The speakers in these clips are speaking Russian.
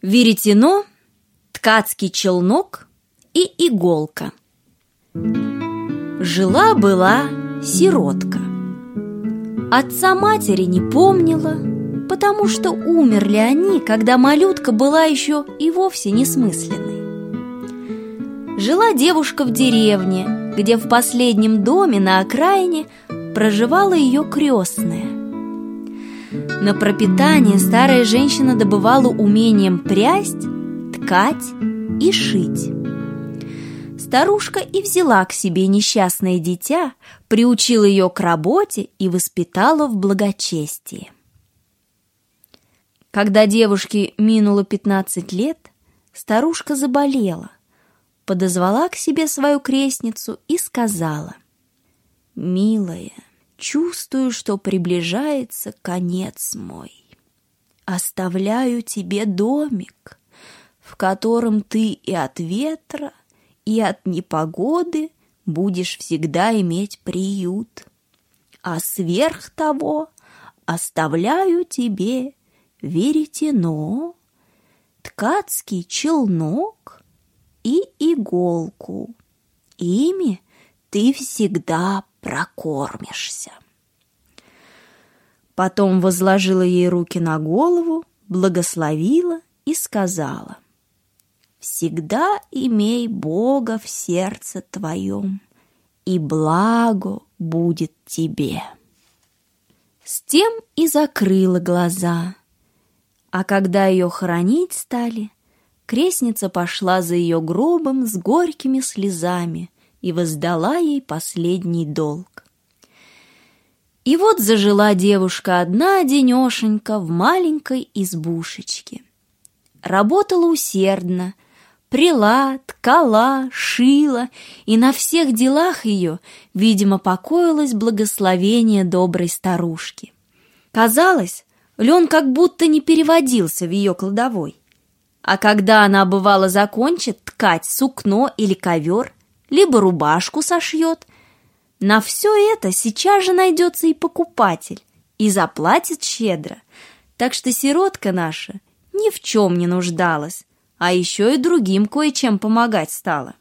веретено, ткацкий челнок и иголка. Жила-была сиротка. Отца матери не помнила, потому что умерли они, когда малютка была еще и вовсе несмысленной. Жила девушка в деревне, где в последнем доме на окраине проживала ее крестная. На пропитание старая женщина добывала умением прясть, ткать и шить. Старушка и взяла к себе несчастное дитя, приучила ее к работе и воспитала в благочестии. Когда девушке минуло 15 лет, старушка заболела, подозвала к себе свою крестницу и сказала: «Милая, чувствую, что приближается конец мой. Оставляю тебе домик, в котором ты и от ветра, и от непогоды будешь всегда иметь приют. А сверх того оставляю тебе веретено, ткацкий челнок и иголку. Ими ты всегда прокормишься». Потом возложила ей руки на голову, благословила и сказала: «Всегда имей Бога в сердце твоем, и благо будет тебе». С тем и закрыла глаза. А когда ее хоронить стали, крестница пошла за ее гробом с горькими слезами и воздала ей последний долг. И вот зажила девушка одна-одинешенька в маленькой избушечке. Работала усердно, пряла, ткала, шила, и на всех делах ее, видимо, покоилось благословение доброй старушки. Казалось, лен как будто не переводился в ее кладовой. А когда она, бывало, закончит ткать сукно или ковер, либо рубашку сошьет, на все это сейчас же найдется и покупатель, и заплатит щедро. Так что сиротка наша ни в чем не нуждалась, а еще и другим кое-чем помогать стала.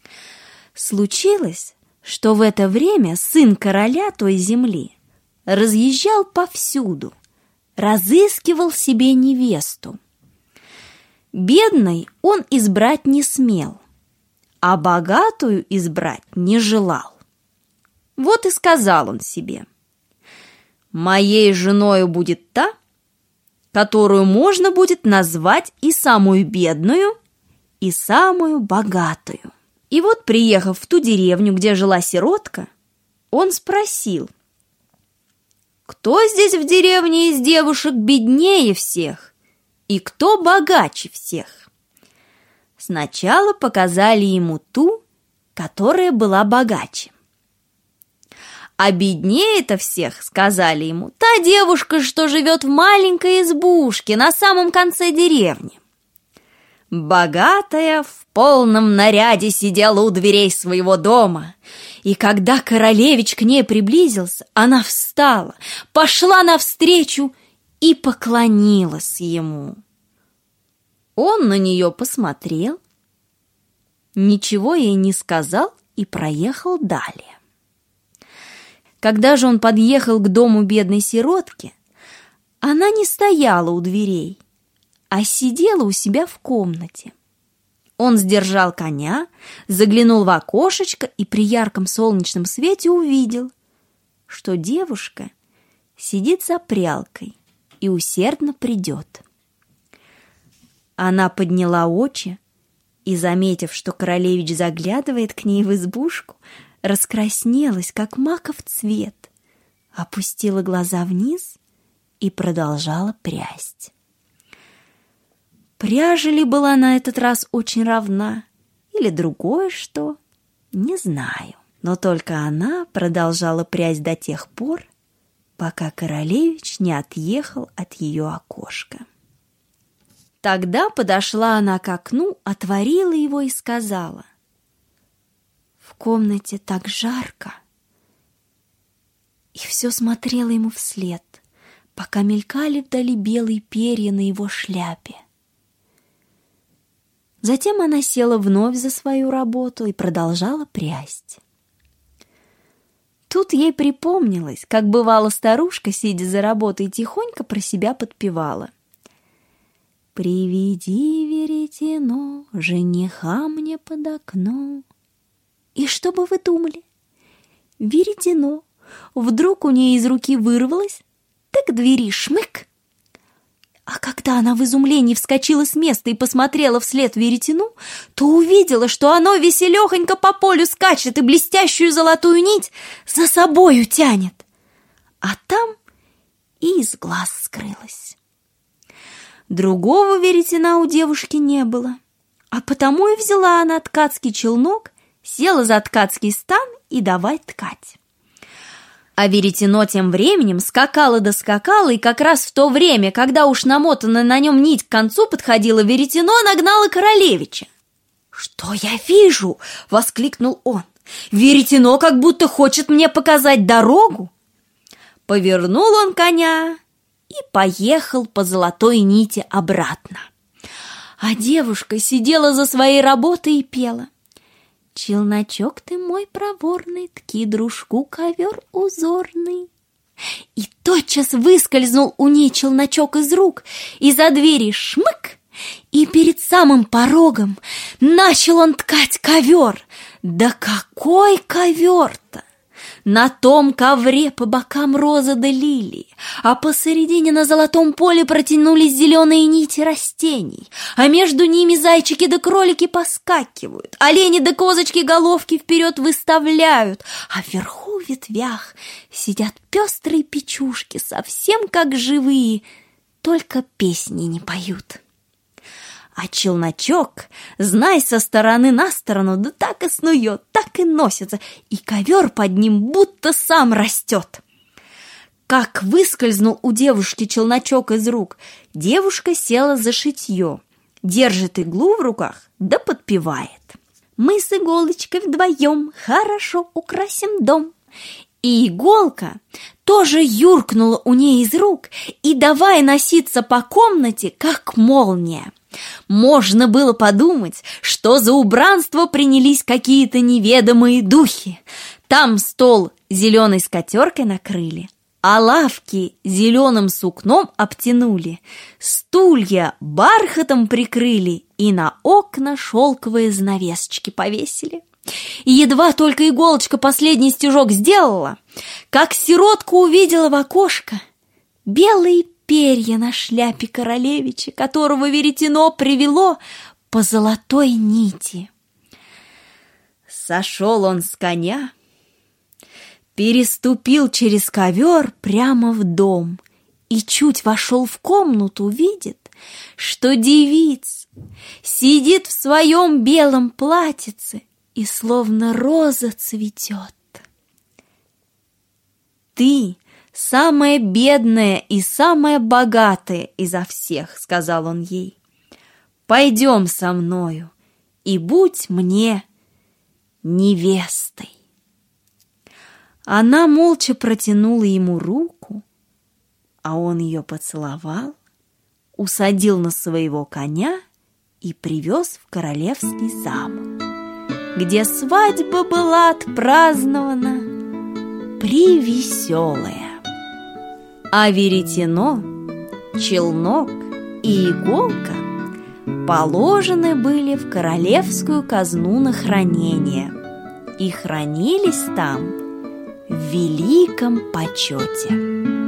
Случилось, что в это время сын короля той земли разъезжал повсюду, разыскивал себе невесту. Бедной он избрать не смел, а богатую избрать не желал. Вот и сказал он себе: «Моей женою будет та, которую можно будет назвать и самую бедную, и самую богатую». И вот, приехав в ту деревню, где жила сиротка, он спросил: «Кто здесь в деревне из девушек беднее всех, и кто богаче всех?» Сначала показали ему ту, которая была богаче. А беднее-то всех, сказали ему, та девушка, что живет в маленькой избушке на самом конце деревни. Богатая в полном наряде сидела у дверей своего дома, и когда королевич к ней приблизился, она встала, пошла навстречу и поклонилась ему. Он на нее посмотрел, ничего ей не сказал и проехал далее. Когда же он подъехал к дому бедной сиротки, она не стояла у дверей, а сидела у себя в комнате. Он сдержал коня, заглянул в окошечко и при ярком солнечном свете увидел, что девушка сидит за прялкой и усердно прядет. Она подняла очи и, заметив, что королевич заглядывает к ней в избушку, раскраснелась, как маков цвет, опустила глаза вниз и продолжала прясть. Пряжа ли была на этот раз очень равна, или другое что, не знаю. Но только она продолжала прясть до тех пор, пока королевич не отъехал от ее окошка. Тогда подошла она к окну, отворила его и сказала: «В комнате так жарко». И все смотрела ему вслед, пока мелькали вдали белые перья на его шляпе. Затем она села вновь за свою работу и продолжала прясть. Тут ей припомнилось, как бывало старушка, сидя за работой, тихонько про себя подпевала: «Приведи веретено, жениха мне под окно». И что бы вы думали? Веретено вдруг у нее из руки вырвалось, так к двери шмык. А когда она в изумлении вскочила с места и посмотрела вслед веретену, то увидела, что оно веселехонько по полю скачет и блестящую золотую нить за собою тянет. А там и из глаз скрылась. Другого веретена у девушки не было, а потому и взяла она ткацкий челнок, села за ткацкий стан и давай ткать. А веретено тем временем скакало да скакало, и как раз в то время, когда уж намотанная на нем нить к концу подходила, веретено нагнало королевича. «Что я вижу?» — воскликнул он. «Веретено как будто хочет мне показать дорогу». Повернул он коня и поехал по золотой нити обратно. А девушка сидела за своей работой и пела: «Челночок ты мой проворный, тки дружку ковер узорный». И тотчас выскользнул у ней челночок из рук, и за двери шмык, и перед самым порогом начал он ткать ковер. Да какой ковер-то! На том ковре по бокам розы да лилии, а посередине на золотом поле протянулись зеленые нити растений, а между ними зайчики да кролики поскакивают, олени да козочки головки вперед выставляют, а вверху в ветвях сидят пестрые печушки, совсем как живые, только песни не поют. А челночок, знай, со стороны на сторону, да так и снует, так и носится, и ковер под ним будто сам растет. Как выскользнул у девушки челночок из рук, девушка села за шитье, держит иглу в руках, да подпевает: «Мы с иголочкой вдвоем хорошо украсим дом». И иголка тоже юркнула у ней из рук и давай носиться по комнате, как молния. Можно было подумать, что за убранство принялись какие-то неведомые духи. Там стол зеленой скатеркой накрыли, а лавки зеленым сукном обтянули, стулья бархатом прикрыли и на окна шелковые занавесочки повесили. И едва только иголочка последний стежок сделала, как сиротка увидела в окошко белые перья на шляпе королевича, которого веретено привело по золотой нити. Сошел он с коня, переступил через ковер прямо в дом и чуть вошел в комнату, видит, что девица сидит в своем белом платьице и словно роза цветет. «Ты самая бедная и самая богатая изо всех», — сказал он ей. «Пойдем со мною и будь мне невестой». Она молча протянула ему руку, а он ее поцеловал, усадил на своего коня и привез в королевский замок, где свадьба была отпразднована превеселая. А веретено, челнок и иголка положены были в королевскую казну на хранение и хранились там в великом почете.